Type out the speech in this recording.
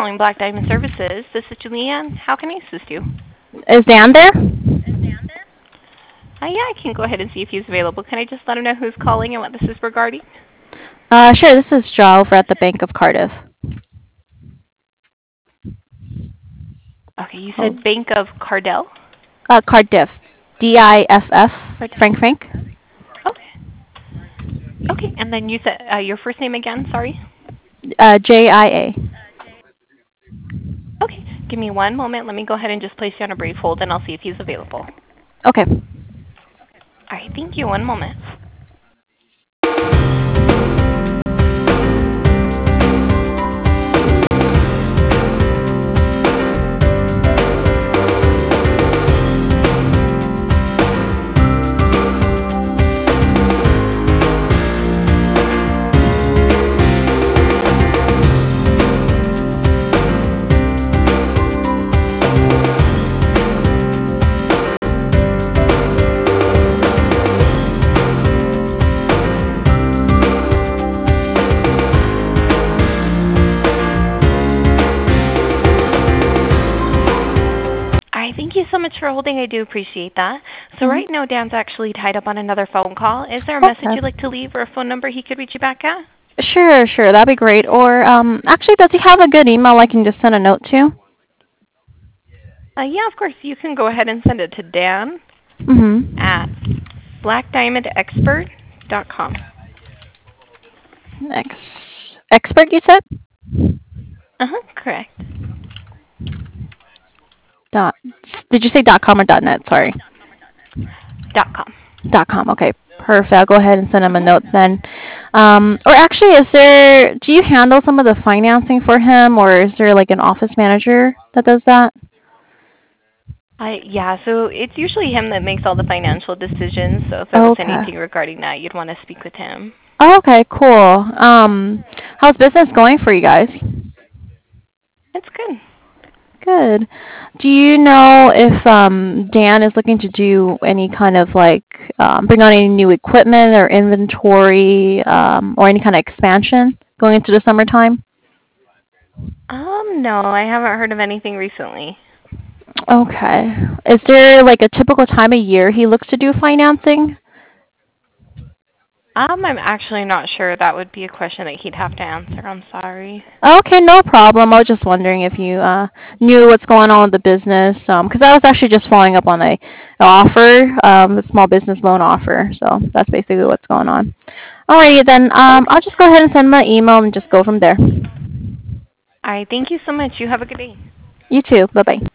calling Black Diamond Services. This is Julianne. How can I assist you? Is Dan there? Yeah, I can go ahead and see if he's available. Can I just let him know who's calling and what this is regarding? Sure, this is Joe over at the Bank of Cardiff. Okay, you Oh. said Bank of Cardell? Cardiff. DIFF. Frank Frank. Okay. Okay, and then you said your first name again, sorry? JIA. Okay, give me one moment. Let me go ahead and just place you on a brief hold, and I'll see if he's available. Okay. All right, thank you. One moment. All right, thank you so much for holding. I do appreciate that. So right now, Dan's actually tied up on another phone call. Is there a message Okay. you'd like to leave or a phone number he could reach you back at? Sure, that'd be great. Or actually, does he have a good email I can just send a note to? Yeah, of course. You can go ahead and send it to Dan at blackdiamondexpert.com. Expert, you said? Correct. Dot. Did you say .com or .net? Sorry. .com. .com. Okay, perfect. I'll go ahead and send him a note then. Or actually, do you handle some of the financing for him, or is there like an office manager that does that? Yeah, so it's usually him that makes all the financial decisions. So if there was Okay. anything regarding that, you'd want to speak with him. Oh, okay, cool. How's business going for you guys? It's good. Good. Do you know if Dan is looking to do any kind of like bring on any new equipment or inventory or any kind of expansion going into the summertime? No, I haven't heard of anything recently. Okay. Is there like a typical time of year he looks to do financing? I'm actually not sure. That would be a question that he'd have to answer. I'm sorry. Okay, no problem. I was just wondering if you knew what's going on with the business, because I was actually just following up on a offer, a small business loan offer. So that's basically what's going on. Alrighty then. I'll just go ahead and send my email and just go from there. All right, thank you so much. You have a good day. You too. Bye bye.